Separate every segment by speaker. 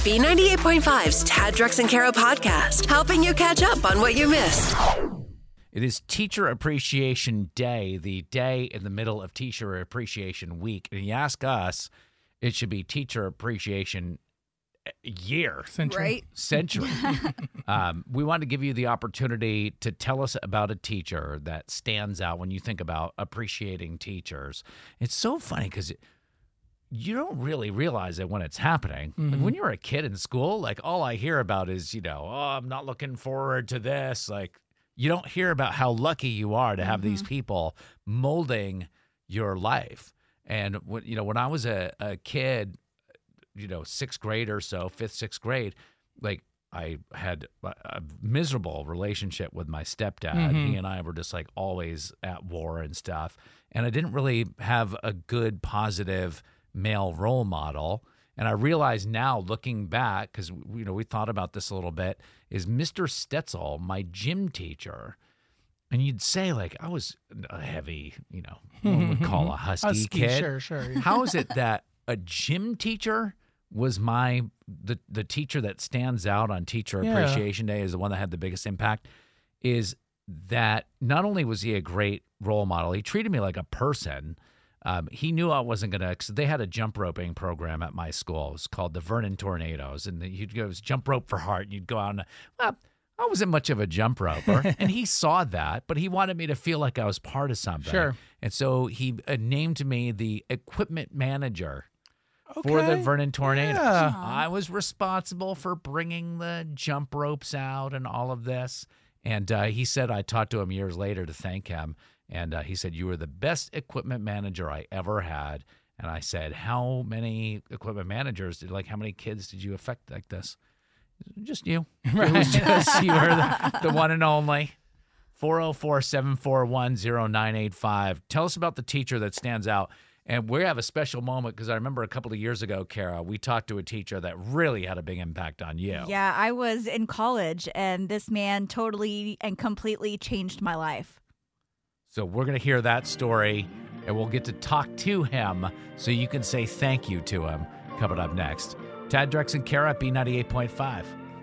Speaker 1: B98.5's Tad, Drex, and Kara podcast, helping you catch up on what you missed.
Speaker 2: It is Teacher Appreciation Day, the day in the middle of Teacher Appreciation Week. And you ask us, it should be Teacher Appreciation Year.
Speaker 3: Century.
Speaker 2: We want to give you the opportunity to tell us about a teacher that stands out when you think about appreciating teachers. It's so funny because you don't really realize it when it's happening.
Speaker 3: Mm-hmm.
Speaker 2: Like when you're a kid in school, like all I hear about is, I'm not looking forward to this. Like you don't hear about how lucky you are to have these people molding your life. And when I was a kid, sixth grade or so, fifth, sixth grade, like I had a miserable relationship with my stepdad.
Speaker 3: Mm-hmm.
Speaker 2: He and I were just like always at war and stuff. And I didn't really have a good, positive male role model. And I realize now, looking back, because we thought about this a little bit, is Mr. Stetzel, my gym teacher. And you'd say, like, I was a heavy, one would call a husky kid.
Speaker 3: Sure.
Speaker 2: How is it that a gym teacher was the teacher that stands out on Teacher Appreciation Day as the one that had the biggest impact? Is that not only was he a great role model, he treated me like a person. He knew I wasn't going to, because they had a jump roping program at my school. It was called the Vernon Tornadoes. And you'd go, it was jump rope for heart. And you'd go out and, I wasn't much of a jump roper. And he saw that, but he wanted me to feel like I was part of something.
Speaker 3: Sure.
Speaker 2: And so he named me the equipment manager for the Vernon Tornadoes.
Speaker 3: Yeah.
Speaker 2: I was responsible for bringing the jump ropes out and all of this. And he said, I talked to him years later to thank him. And he said, you were the best equipment manager I ever had. And I said, how many equipment managers how many kids did you affect like this? Just you. Right. It was just you were the one and only. 404-741-0985. Tell us about the teacher that stands out. And we have a special moment because I remember a couple of years ago, Kara, we talked to a teacher that really had a big impact on you.
Speaker 4: Yeah, I was in college, and this man totally and completely changed my life.
Speaker 2: So we're going to hear that story, and we'll get to talk to him so you can say thank you to him coming up next. Tad, Drex, and Kara at B98.5.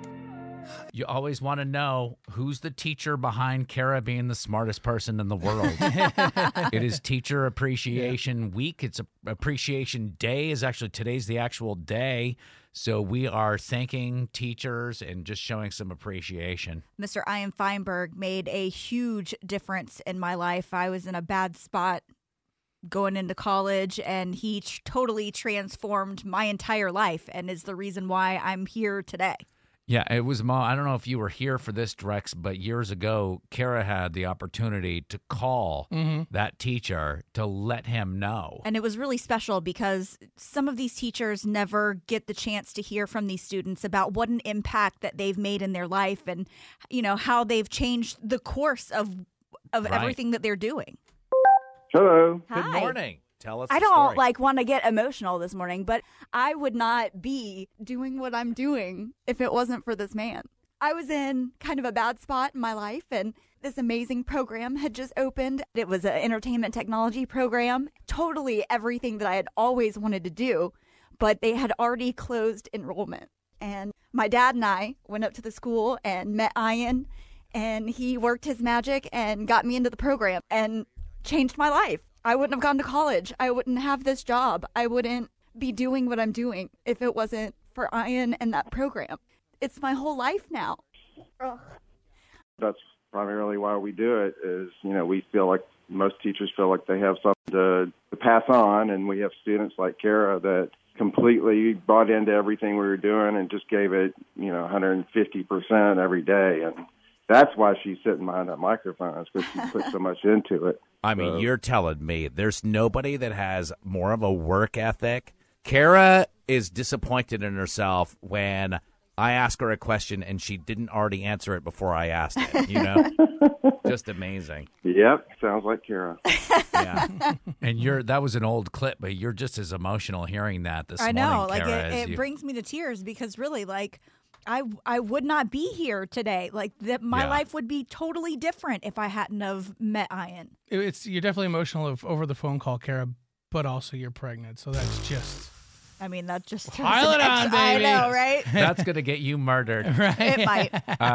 Speaker 2: You always want to know who's the teacher behind Kara being the smartest person in the world. It is Teacher Appreciation Week. It's Appreciation Day. Today's the actual day. So we are thanking teachers and just showing some appreciation.
Speaker 4: Mr. Ian Feinberg made a huge difference in my life. I was in a bad spot going into college, and he totally transformed my entire life and is the reason why I'm here today.
Speaker 2: Yeah, it was, I don't know if you were here for this, Drex, but years ago, Kara had the opportunity to call that teacher to let him know.
Speaker 4: And it was really special because some of these teachers never get the chance to hear from these students about what an impact that they've made in their life and, how they've changed the course of everything that they're doing.
Speaker 5: Hello.
Speaker 2: Good
Speaker 4: Hi.
Speaker 2: morning. Tell us
Speaker 6: I
Speaker 2: the
Speaker 6: don't
Speaker 2: story.
Speaker 6: want to get emotional this morning, but I would not be doing what I'm doing if it wasn't for this man. I was in kind of a bad spot in my life, and this amazing program had just opened. It was an entertainment technology program, totally everything that I had always wanted to do, but they had already closed enrollment. And my dad and I went up to the school and met Ian, and he worked his magic and got me into the program and changed my life. I wouldn't have gone to college. I wouldn't have this job. I wouldn't be doing what I'm doing if it wasn't for Ian and that program. It's my whole life now. Ugh.
Speaker 5: That's primarily why we do it is, we feel like most teachers feel like they have something to pass on, and we have students like Kara that completely bought into everything we were doing and just gave it, 150% every day. And that's why she's sitting behind that microphone, is because she put so much into it.
Speaker 2: I mean, you're telling me there's nobody that has more of a work ethic. Kara is disappointed in herself when I ask her a question and she didn't already answer it before I asked it, Just amazing.
Speaker 5: Yep, sounds like Kara.
Speaker 2: Yeah. And that was an old clip, but you're just as emotional hearing that this morning,
Speaker 4: I know,
Speaker 2: Kara,
Speaker 4: it brings me to tears because really, I would not be here today. My life would be totally different if I hadn't have met Ian.
Speaker 3: You're definitely emotional over the phone call, Kara, but also you're pregnant, so that's just...
Speaker 4: I mean, that just
Speaker 3: pile it on, baby.
Speaker 4: I know, right? Right?
Speaker 2: That's going to get you murdered.
Speaker 4: It might.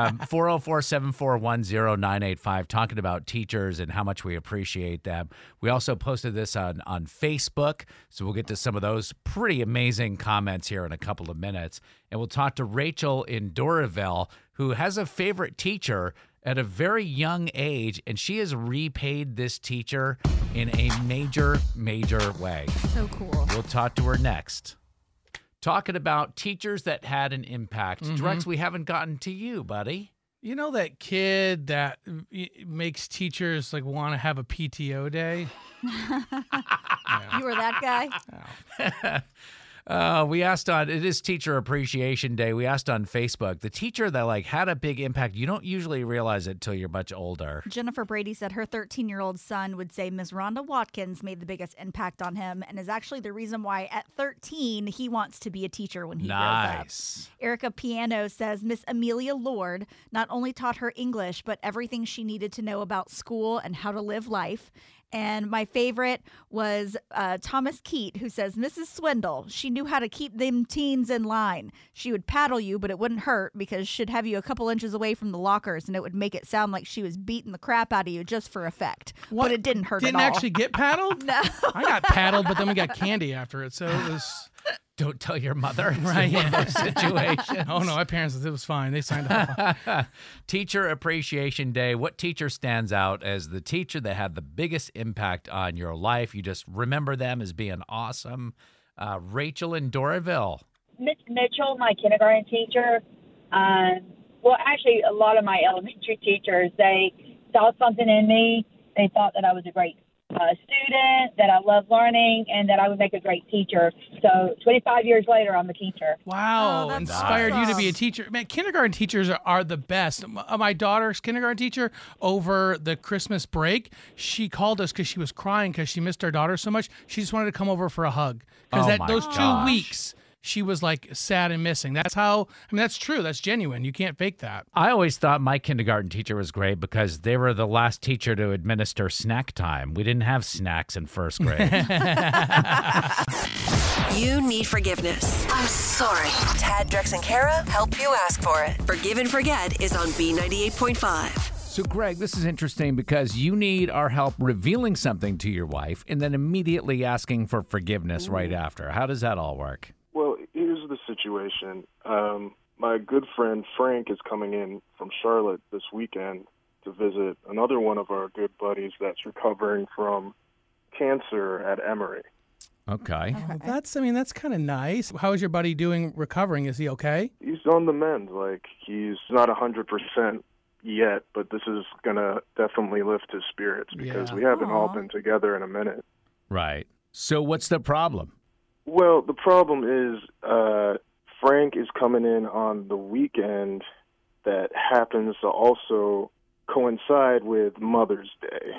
Speaker 2: 404-741-0985, talking about teachers and how much we appreciate them. We also posted this on Facebook, so we'll get to some of those pretty amazing comments here in a couple of minutes. And we'll talk to Rachel in Doraville, who has a favorite teacher at a very young age, and she has repaid this teacher in a major, major way.
Speaker 4: So cool.
Speaker 2: We'll talk to her next. Talking about teachers that had an impact. Drex, we haven't gotten to you, buddy.
Speaker 3: You know that kid that makes teachers like want to have a PTO day?
Speaker 4: You were that guy?
Speaker 2: We asked it is Teacher Appreciation Day. We asked on Facebook, the teacher that had a big impact. You don't usually realize it till you're much older.
Speaker 4: Jennifer Brady said her 13-year-old son would say Ms. Rhonda Watkins made the biggest impact on him and is actually the reason why at 13 he wants to be a teacher when he grows up.
Speaker 2: Nice.
Speaker 4: Erica Piano says Miss Amelia Lord not only taught her English, but everything she needed to know about school and how to live life. And my favorite was Thomas Keat, who says, Mrs. Swindle, she knew how to keep them teens in line. She would paddle you, but it wouldn't hurt because she'd have you a couple inches away from the lockers, and it would make it sound like she was beating the crap out of you just for effect.
Speaker 3: What?
Speaker 4: But it didn't hurt
Speaker 3: Didn't
Speaker 4: at all.
Speaker 3: actually get paddled?
Speaker 4: No.
Speaker 3: I got paddled, but then we got candy after it, so it was...
Speaker 2: Don't tell your mother.
Speaker 3: Right,
Speaker 2: One of those situations.
Speaker 3: Oh, no, my parents, it was fine. They signed off.
Speaker 2: Teacher Appreciation Day. What teacher stands out as the teacher that had the biggest impact on your life? You just remember them as being awesome. Rachel in Doraville.
Speaker 7: Miss Mitchell, my kindergarten teacher, well, actually, a lot of my elementary teachers, they saw something in me. They thought that I was a great student, that I love learning, and that I would make a great teacher. So 25 years later, I'm a teacher.
Speaker 3: Wow,
Speaker 4: Oh, that's
Speaker 3: inspired you to be a
Speaker 4: awesome.
Speaker 3: teacher. Man, kindergarten teachers are the best. My daughter's kindergarten teacher, over the Christmas break, she called us because she was crying because she missed our daughter so much. She just wanted to come over for a hug. Because
Speaker 2: Oh, my
Speaker 3: those 2
Speaker 2: gosh.
Speaker 3: weeks, she was like sad and missing. That's how, that's true. That's genuine. You can't fake that.
Speaker 2: I always thought my kindergarten teacher was great because they were the last teacher to administer snack time. We didn't have snacks in first grade.
Speaker 1: You need forgiveness. I'm sorry. Tad, Drex, and Kara help you ask for it. Forgive and Forget is on B98.5.
Speaker 2: So, Greg, this is interesting because you need our help revealing something to your wife and then immediately asking for forgiveness right after. How does that all work?
Speaker 8: Well, here's the situation. My good friend Frank is coming in from Charlotte this weekend to visit another one of our good buddies that's recovering from cancer at Emory.
Speaker 2: Okay.
Speaker 3: Well, that's kind of nice. How is your buddy doing recovering? Is he okay?
Speaker 8: He's on the mend. He's not 100% yet, but this is going to definitely lift his spirits because
Speaker 3: Yeah.
Speaker 8: we haven't all
Speaker 4: Aw.
Speaker 8: been together in a minute.
Speaker 2: Right. So what's the problem?
Speaker 8: Well, the problem is Frank is coming in on the weekend that happens to also coincide with Mother's Day.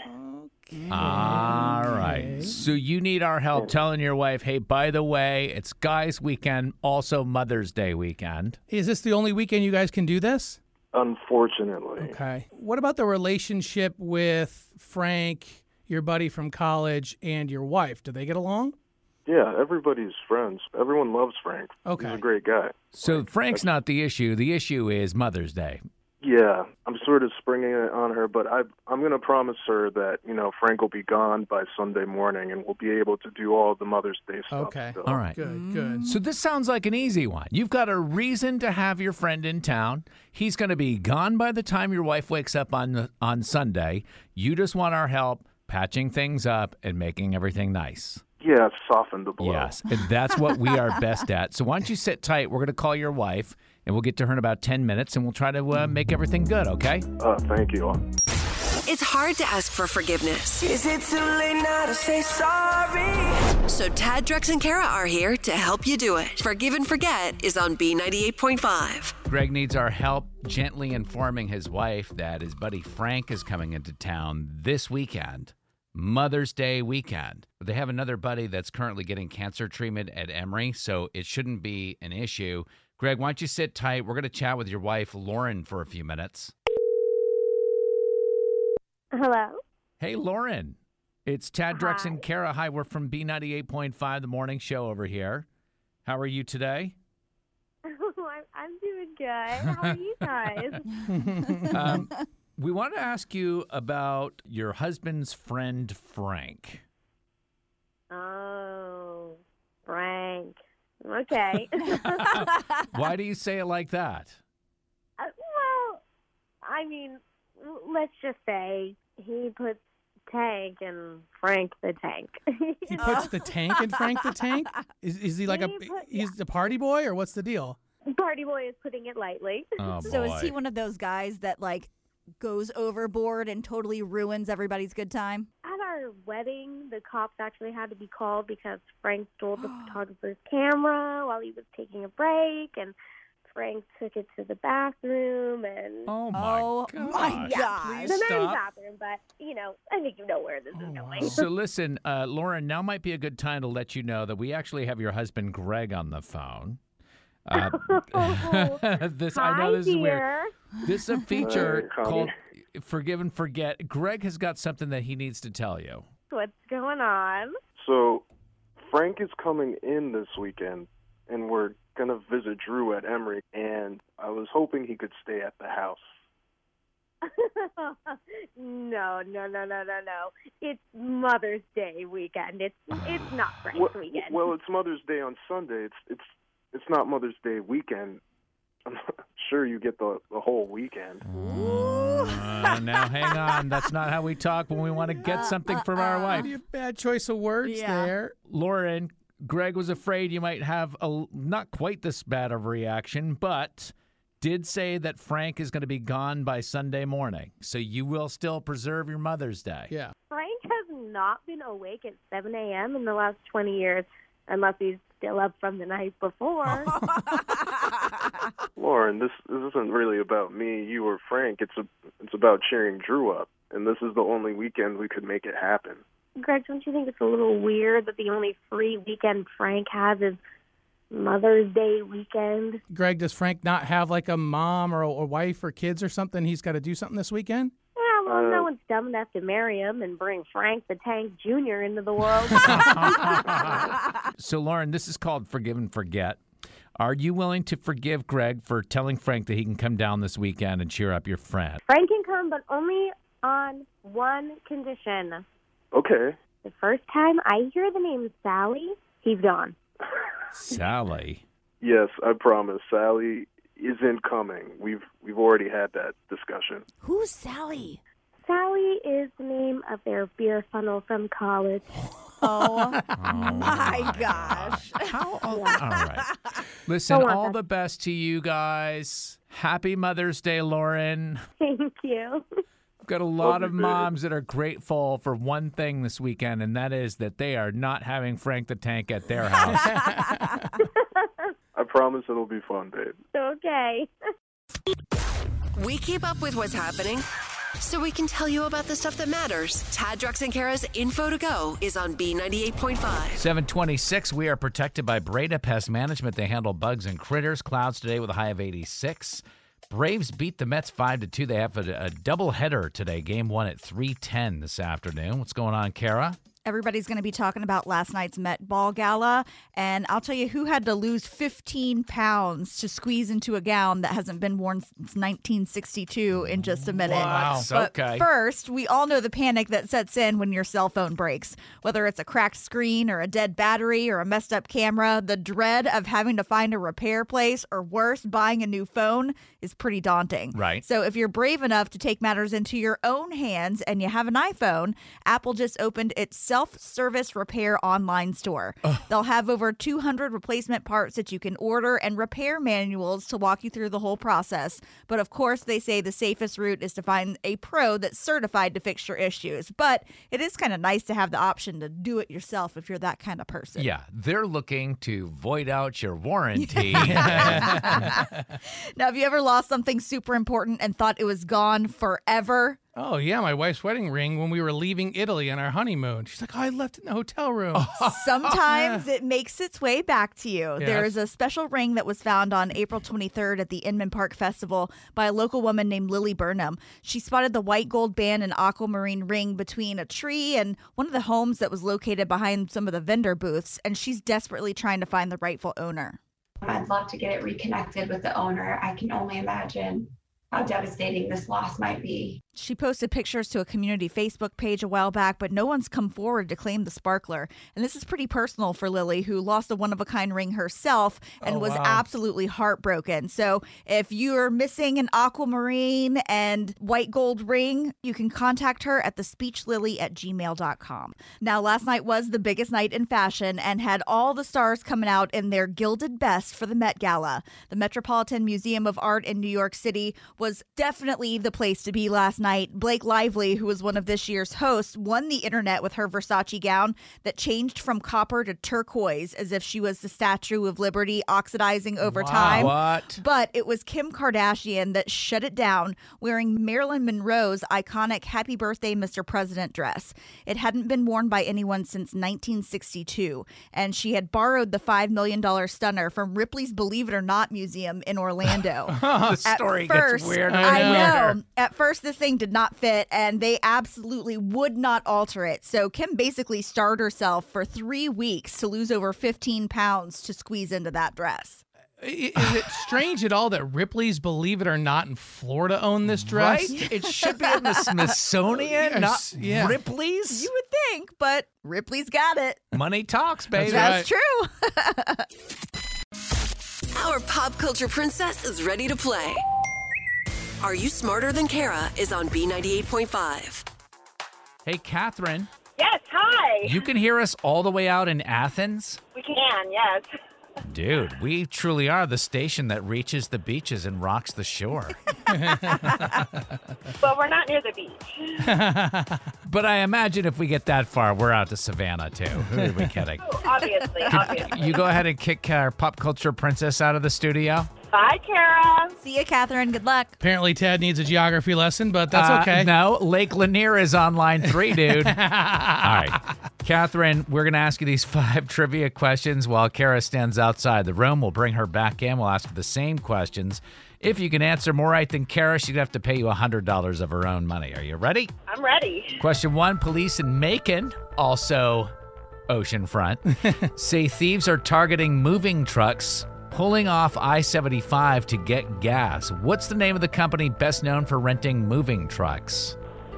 Speaker 2: All right. So you need our help telling your wife, hey, by the way, it's Guys Weekend, also Mother's Day weekend.
Speaker 3: Is this the only weekend you guys can do this?
Speaker 8: Unfortunately.
Speaker 3: Okay. What about the relationship with Frank, your buddy from college, and your wife? Do they get along?
Speaker 8: Yeah, everybody's friends. Everyone loves Frank.
Speaker 3: Okay.
Speaker 8: He's a great guy.
Speaker 2: So Frank's not the issue. The issue is Mother's Day.
Speaker 8: Yeah, I'm sort of springing it on her, but I'm going to promise her that, Frank will be gone by Sunday morning and we'll be able to do all the Mother's Day stuff.
Speaker 3: Okay.
Speaker 8: still.
Speaker 2: All right.
Speaker 3: Good.
Speaker 2: So this sounds like an easy one. You've got a reason to have your friend in town. He's going to be gone by the time your wife wakes up on Sunday. You just want our help patching things up and making everything nice.
Speaker 8: Yeah, soften the blow.
Speaker 2: Yes, and that's what we are best at. So why don't you sit tight? We're going to call your wife, and we'll get to her in about 10 minutes, and we'll try to make everything good, okay?
Speaker 8: Thank you.
Speaker 1: It's hard to ask for forgiveness.
Speaker 9: Is it too late now to say sorry?
Speaker 1: So Tad, Drex, and Kara are here to help you do it. Forgive and Forget is on B98.5.
Speaker 2: Greg needs our help gently informing his wife that his buddy Frank is coming into town this weekend, Mother's Day weekend. But they have another buddy that's currently getting cancer treatment at Emory, so it shouldn't be an issue. Greg, why don't you sit tight? We're going to chat with your wife, Lauren, for a few minutes.
Speaker 10: Hello.
Speaker 2: Hey, Lauren. It's Tad, Drex, and Kara. Hi, we're from B98.5, the morning show over here. How are you today?
Speaker 10: I'm doing good. How are you guys?
Speaker 2: We want to ask you about your husband's friend, Frank.
Speaker 10: Oh, Frank. Okay.
Speaker 2: Why do you say it like that?
Speaker 10: Well, I mean, let's just say he puts Tank in Frank the Tank.
Speaker 3: He puts the tank in Frank the Tank? Is he like he's the party boy, or what's the deal?
Speaker 10: Party boy is putting it lightly.
Speaker 2: Oh, boy.
Speaker 4: So is he one of those guys that like goes overboard and totally ruins everybody's good time?
Speaker 10: At our wedding, the cops actually had to be called because Frank stole the photographer's camera while he was taking a break, and Frank took it to the bathroom, and
Speaker 2: Oh my gosh.
Speaker 10: the
Speaker 2: Please
Speaker 10: men's
Speaker 2: stop.
Speaker 10: bathroom. But I think you know where this is going.
Speaker 2: So listen, Lauren, now might be a good time to let you know that we actually have your husband Greg on the phone. I know this is weird.
Speaker 10: dear.
Speaker 2: This is a feature
Speaker 8: Hi,
Speaker 2: called Forgive and Forget. Greg has got something that he needs to tell you.
Speaker 10: What's going on?
Speaker 8: So, Frank is coming in this weekend, and we're going to visit Drew at Emory, and I was hoping he could stay at the house.
Speaker 10: No. It's Mother's Day weekend. It's not Frank's weekend.
Speaker 8: Well, it's Mother's Day on Sunday. It's not Mother's Day weekend. I'm sure you get the whole weekend.
Speaker 2: Now, hang on. That's not how we talk when we want to get something from our wife.
Speaker 3: Maybe a bad choice of words there.
Speaker 2: Lauren, Greg was afraid you might have not quite this bad of a reaction, but did say that Frank is going to be gone by Sunday morning. So you will still preserve your Mother's Day.
Speaker 3: Yeah.
Speaker 10: Frank has not been awake at 7 a.m. in the last 20 years, unless he's still up from the night before.
Speaker 8: Lauren, this isn't really about me, you, or Frank. It's about cheering Drew up, and this is the only weekend we could make it happen.
Speaker 10: Greg, don't you think it's a little weird that the only free weekend Frank has is Mother's Day weekend?
Speaker 3: Greg, does Frank not have like a mom or a wife or kids or something? He's got to do something this weekend?
Speaker 10: Yeah, well, no one's dumb enough to marry him and bring Frank the Tank Jr. into the world.
Speaker 2: So, Lauren, this is called Forgive and Forget. Are you willing to forgive Greg for telling Frank that he can come down this weekend and cheer up your friend?
Speaker 10: Frank can come, but only on one condition.
Speaker 8: Okay.
Speaker 10: The first time I hear the name Sally, he's gone.
Speaker 2: Sally?
Speaker 8: Yes, I promise. Sally isn't coming. We've already had that discussion.
Speaker 4: Who's Sally?
Speaker 10: Sally is the name of their beer funnel from college.
Speaker 4: Oh my gosh.
Speaker 2: All right. Listen, all the best to you guys. Happy Mother's Day, Lauren.
Speaker 10: Thank you.
Speaker 2: I've got a lot of moms that are grateful for one thing this weekend, and that is that they are not having Frank the Tank at their house.
Speaker 8: I promise it'll be fun, babe.
Speaker 10: Okay.
Speaker 1: We keep up with what's happening so we can tell you about the stuff that matters. Tad, Drex, and Kara's Info to Go is on B98.5.
Speaker 2: 726, we are protected by Breda Pest Management. They handle bugs and critters. Clouds today with a high of 86. Braves beat the Mets 5-2. They have a doubleheader today. Game 1 at 3:10 this afternoon. What's going on, Kara?
Speaker 4: Everybody's going to be talking about last night's Met Ball Gala, and I'll tell you who had to lose 15 pounds to squeeze into a gown that hasn't been worn since 1962 in just a minute.
Speaker 2: Wow.
Speaker 4: But
Speaker 2: Okay.
Speaker 4: first, we all know the panic that sets in when your cell phone breaks. Whether it's a cracked screen or a dead battery or a messed up camera, the dread of having to find a repair place or worse, buying a new phone is pretty daunting.
Speaker 2: Right.
Speaker 4: So if you're brave enough to take matters into your own hands and you have an iPhone, Apple just opened its self-service repair online store. They'll have over 200 replacement parts that you can order and repair manuals to walk you through the whole process. But of course, they say the safest route is to find a pro that's certified to fix your issues. But it is kind of nice to have the option to do it yourself if you're that kind of person.
Speaker 2: Yeah, they're looking to void out your warranty.
Speaker 4: Now, have you ever lost something super important and thought it was gone forever?
Speaker 3: Oh, yeah, my wife's wedding ring when we were leaving Italy on our honeymoon. She's like, oh, I left it in the hotel room.
Speaker 4: Sometimes it makes its way back to you.
Speaker 3: Yeah,
Speaker 4: There is a special ring that was found on April 23rd at the Inman Park Festival by a local woman named Lily Burnham. She spotted the white gold band and aquamarine ring between a tree and one of the homes that was located behind some of the vendor booths, and she's desperately trying to find the rightful owner.
Speaker 11: I'd love to get it reconnected with the owner. I can only imagine how devastating this loss might be.
Speaker 4: She posted pictures to a community Facebook page a while back, but no one's come forward to claim the sparkler. And this is pretty personal for Lily, who lost a one-of-a-kind ring herself and was absolutely heartbroken. So if you're missing an aquamarine and white gold ring, you can contact her at thespeechlily@gmail.com. Now, last night was the biggest night in fashion and had all the stars coming out in their gilded best for the Met Gala. The Metropolitan Museum of Art in New York City was definitely the place to be last night. Blake Lively, who was one of this year's hosts, won the internet with her Versace gown that changed from copper to turquoise as if she was the Statue of Liberty oxidizing over time.
Speaker 2: What?
Speaker 4: But it was Kim Kardashian that shut it down, wearing Marilyn Monroe's iconic Happy Birthday, Mr. President dress. It hadn't been worn by anyone since 1962, and she had borrowed the $5 million stunner from Ripley's Believe It or Not Museum in Orlando.
Speaker 2: The story gets weirder.
Speaker 4: I know. At first, this thing did not fit, and they absolutely would not alter it. So Kim basically starved herself for 3 weeks to lose over 15 pounds to squeeze into that dress.
Speaker 3: Is it strange at all that Ripley's Believe It or Not in Florida own this dress?
Speaker 2: Right? It should be in the Smithsonian, not Ripley's.
Speaker 4: You would think, but Ripley's got it.
Speaker 2: Money talks, baby.
Speaker 4: That's true.
Speaker 1: Our pop culture princess is ready to play. Are You Smarter Than Kara is on B98.5.
Speaker 2: Hey, Catherine.
Speaker 12: Yes, hi.
Speaker 2: You can hear us all the way out in Athens?
Speaker 12: We can, yes.
Speaker 2: Dude, we truly are the station that reaches the beaches and rocks the shore.
Speaker 12: But we're not near the beach.
Speaker 2: But I imagine if we get that far, we're out to Savannah, too. Who are we kidding?
Speaker 12: Obviously.
Speaker 2: You go ahead and kick our pop culture princess out of the studio.
Speaker 12: Bye, Kara.
Speaker 4: See you, Catherine. Good luck.
Speaker 3: Apparently, Ted needs a geography lesson, but that's okay.
Speaker 2: No, Lake Lanier is on line 3, dude. All right. Catherine, we're going to ask you these 5 trivia questions while Kara stands outside the room. We'll bring her back in. We'll ask her the same questions. If you can answer more right than Kara, she'd have to pay you $100 of her own money. Are you ready?
Speaker 12: I'm ready.
Speaker 2: Question 1, police in Macon, also oceanfront, say thieves are targeting moving trucks pulling off I-75 to get gas. What's the name of the company best known for renting moving trucks?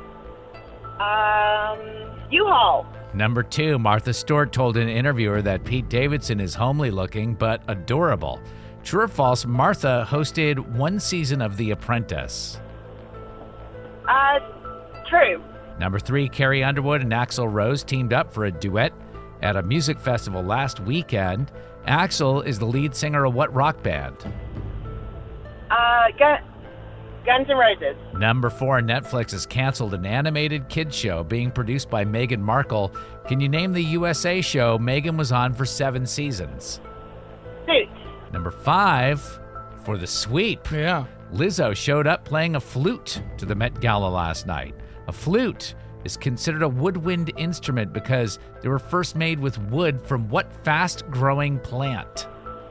Speaker 12: U-Haul.
Speaker 2: Number 2, Martha Stewart told an interviewer that Pete Davidson is homely looking but adorable. True or false, Martha hosted 1 season of The Apprentice?
Speaker 12: True.
Speaker 2: Number 3, Carrie Underwood and Axl Rose teamed up for a duet at a music festival last weekend. Axl is the lead singer of what rock band?
Speaker 12: Guns N' Roses.
Speaker 2: Number 4, Netflix has canceled an animated kids show being produced by Meghan Markle. Can you name the USA show Meghan was on for 7 seasons?
Speaker 12: Suits.
Speaker 2: Number 5, for the sweep.
Speaker 3: Yeah.
Speaker 2: Lizzo showed up playing a flute to the Met Gala last night. A flute is considered a woodwind instrument because they were first made with wood from what fast-growing plant?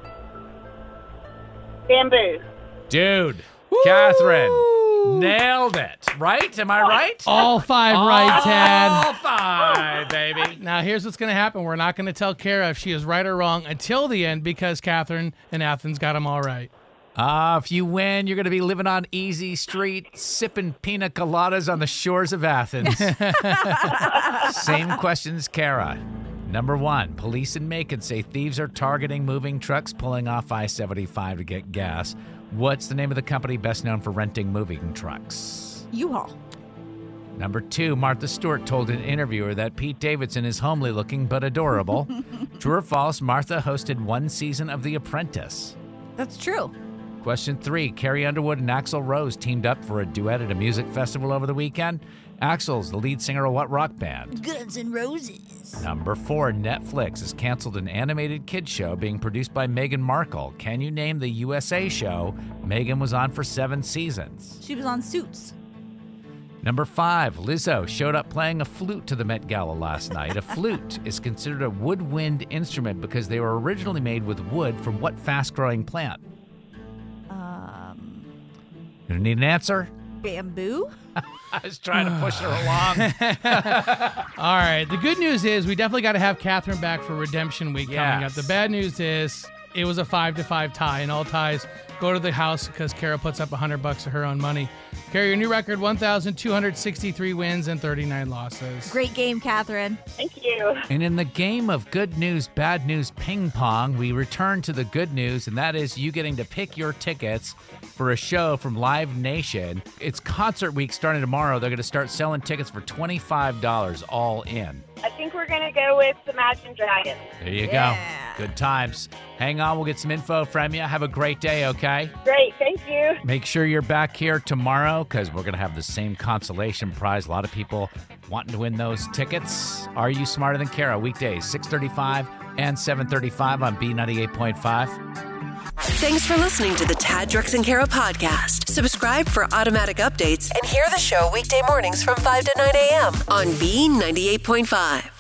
Speaker 12: Bamboo.
Speaker 2: Dude, Catherine, nailed it. Right? Am I right?
Speaker 3: All 5 right, Ted.
Speaker 2: All 5, baby.
Speaker 3: Now, here's what's going to happen. We're not going to tell Kara if she is right or wrong until the end because Catherine and Athens got them all right.
Speaker 2: If you win, you're going to be living on Easy Street, sipping pina coladas on the shores of Athens. Same questions, Kara. Number 1, police in Macon say thieves are targeting moving trucks pulling off I-75 to get gas. What's the name of the company best known for renting moving trucks?
Speaker 4: U-Haul.
Speaker 2: Number 2, Martha Stewart told an interviewer that Pete Davidson is homely looking but adorable. True or false, Martha hosted 1 season of The Apprentice?
Speaker 4: That's true.
Speaker 2: Question 3, Carrie Underwood and Axl Rose teamed up for a duet at a music festival over the weekend. Axl's the lead singer of what rock band?
Speaker 4: Guns N' Roses.
Speaker 2: Number 4, Netflix has canceled an animated kids show being produced by Meghan Markle. Can you name the USA show Meghan was on for 7 seasons?
Speaker 4: She was on Suits.
Speaker 2: Number 5, Lizzo showed up playing a flute to the Met Gala last night. A flute is considered a woodwind instrument because they were originally made with wood from what fast-growing plant? You don't need an answer?
Speaker 4: Bamboo?
Speaker 2: I was trying to push her along.
Speaker 3: All right. The good news is we definitely got to have Catherine back for Redemption Week coming up. The bad news is it was a 5-5 tie, and all ties go to the house because Kara puts up $100 of her own money. Kara, your new record, 1,263 wins and 39 losses.
Speaker 4: Great game, Catherine.
Speaker 12: Thank you.
Speaker 2: And in the game of good news, bad news ping pong, we return to the good news, and that is you getting to pick your tickets for a show from Live Nation. It's concert week starting tomorrow. They're going to start selling tickets for $25 all in.
Speaker 12: I think we're going to go with Imagine Dragons.
Speaker 2: There you go. Good times. Hang on. We'll get some info from you. Have a great day, okay?
Speaker 12: Great. Thank you.
Speaker 2: Make sure you're back here tomorrow because we're going to have the same consolation prize. A lot of people wanting to win those tickets. Are You Smarter Than Kara? Weekdays, 6:35 and 7:35 on B98.5.
Speaker 1: Thanks for listening to the Tad, Drex, and Kara podcast. Subscribe for automatic updates and hear the show weekday mornings from 5 to 9 a.m. on B98.5.